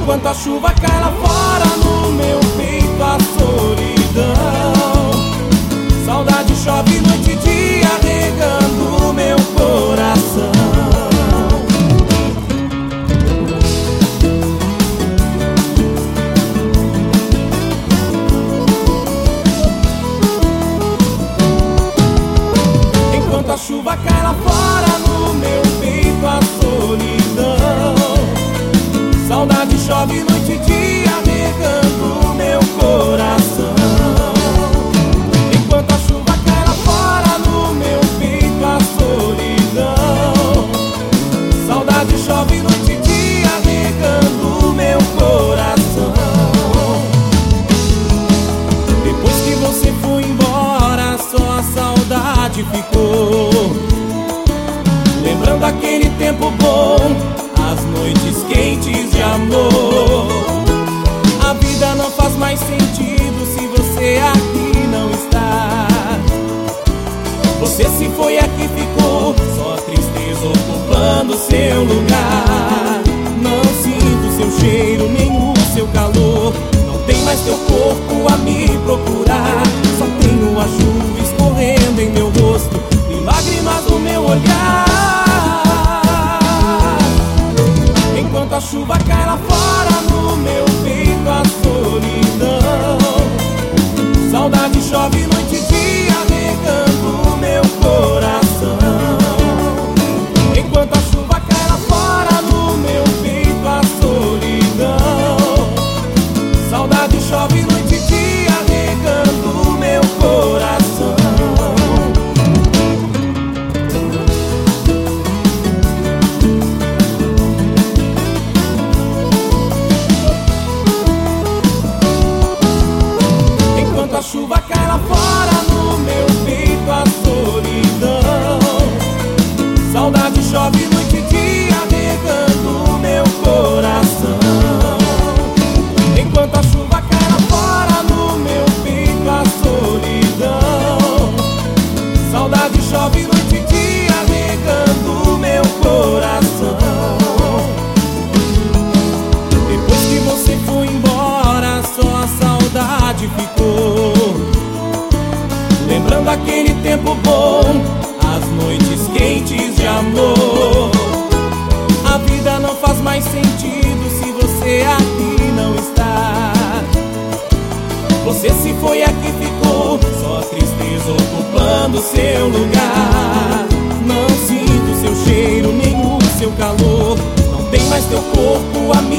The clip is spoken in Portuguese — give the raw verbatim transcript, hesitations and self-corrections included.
Enquanto a chuva cai lá fora, no meu peito a solidão. Saudade chove noite e dia, regando meu coração. Enquanto a chuva cai lá fora, no meu peito a solidão. Saudade chove noite e dia, regando meu coração. Enquanto a chuva cai lá fora, no meu peito a solidão. Saudade chove noite e dia, regando meu coração. Depois que você foi embora, só a saudade ficou. Lembrando aquele tempo bom, as noites quentes de amor. A vida não faz mais sentido se você aqui não está. Você se foi, aqui ficou, só a tristeza ocupando seu lugar. Não sinto seu cheiro, nem o seu calor. Não tem mais teu corpo a me procurar. Só tenho a chuva escorrendo em meu rosto e lágrimas no meu olhar. Enquanto a chuva cai lá fora, no meu peito a solidão. Saudade chove noite e dia, regando meu coração. Enquanto a chuva cai lá fora, no meu peito a solidão. Saudade chove noite e dia, regando meu coração. Enquanto a chuva cai lá fora, no meu peito a solidão. Saudade chove noite e dia, regando meu coração. Enquanto a chuva cai lá fora, no meu peito a solidão. Saudade chove noite e dia, regando meu coração. Depois que você foi embora, só a saudade ficou. Lembrando aquele tempo bom, as noites quentes de amor. A vida não faz mais sentido se você aqui não está. Você se foi, aqui ficou, só a tristeza ocupando seu lugar. Não sinto seu cheiro, nem o seu calor. Não tem mais teu corpo a